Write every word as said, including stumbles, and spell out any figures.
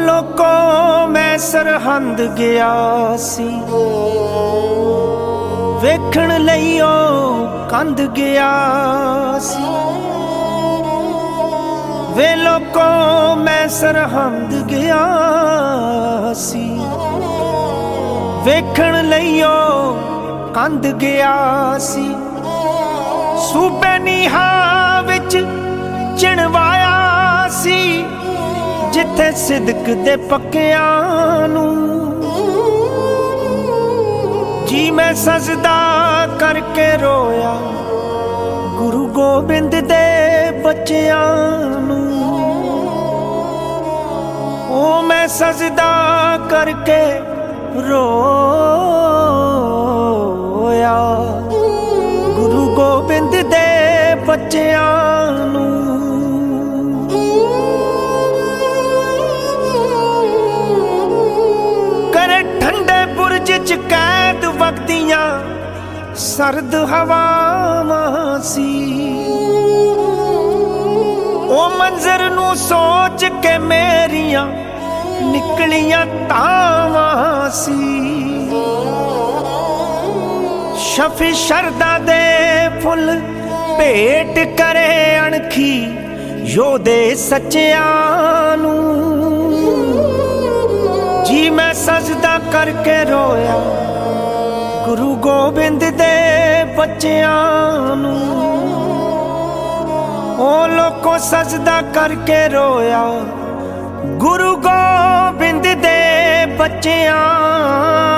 ਲੋਕੋ मैं सरहंद गया सी, वेखण लई ओ कंध गया सी। वे लोको मैं सरहंद गया सी, वेखण लई ओ कंध गया सी। सूबे नीहा विच चिणवाया सी, जिथे सिदक दे पक्कियां नूं जी मैं सजदा करके रोया, गुरु गोबिंद दे बच्चियां नूं। ओ मैं सजदा करके रोया, गुरु गोबिंद दे बच्चियां नूं। च कैद वगदियां सर्द हवावां सी, ओ मंजर नू सोच के मेरियां निकलियां तावां सी। शफी शरदा दे फुल भेट करे अणखी योधे सच्चियां नू जी मैं सजदा करके रोया, गुरु गोबिंद दे बच्चियां नूं। ओ लोको सजदा करके रोया, गुरु गोबिंद दे बच्चियां